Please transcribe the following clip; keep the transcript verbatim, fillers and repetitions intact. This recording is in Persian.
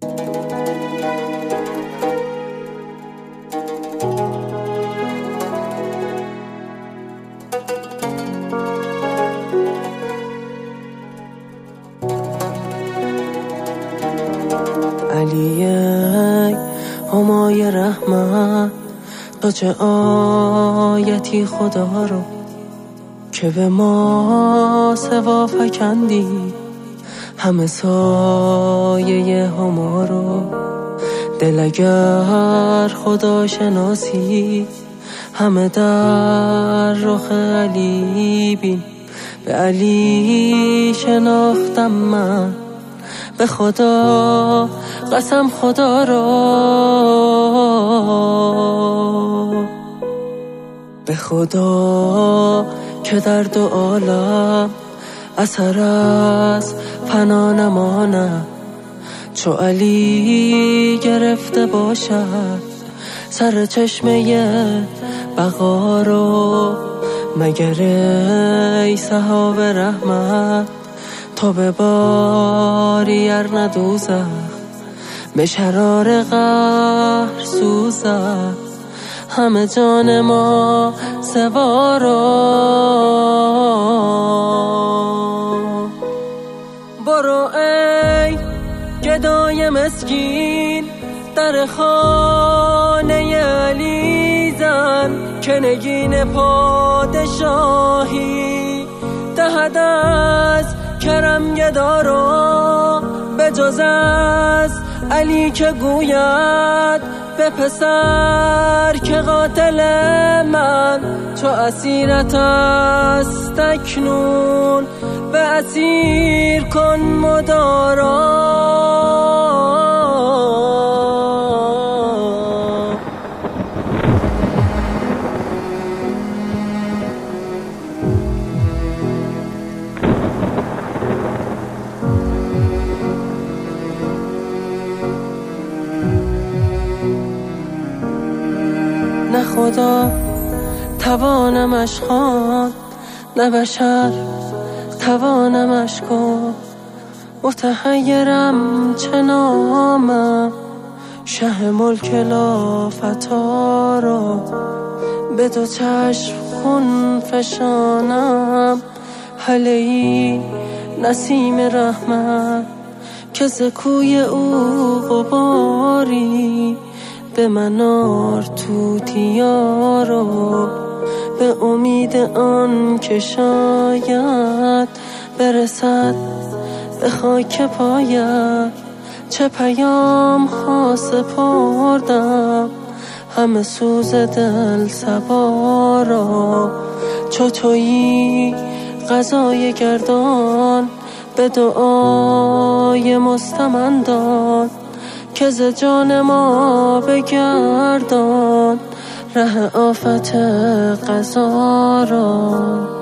علی ای همای رحمت، تو چه آیتی خدا رو که به ما سوا فکندی، همه سایه هما رو. دل اگر خدا شناسی همه در رخ علی بین، به علی شناختم من به خدا قسم خدا را، به خدا که در دو عالم اثر از فنا نماند، چو علی گرفته باشد سر چشمه بقا رو. مگر ای صحاب رحمت تو به باری ار ندوزخ، به شرار قهر سوزد همه جان ما سوارا. برو ای گدای مسکین در خانه علی زن، که نگین پادشاهی دهد از کرم گدارا. به جز از علی که گوید به پسر که قاتل من، چو اسیرت است اکنون به اسیر کن مدارا. نه خدا توانمش خواند، نه بشر توانمش گفت. متحیرم چه نامم، شه ملک لافتا رو به دو چشم خون فشانم. هله ای نسیم رحمت که ز کوی او غباری به منار توتیا رو، به امید آن که شاید برسد به خاک پایت. چه پیام ها سپردم همه سوز دل سوارا، چو تویی قضای گردان به دعای مستمندان، که ز جان ما بگردان ره آفت قضا را.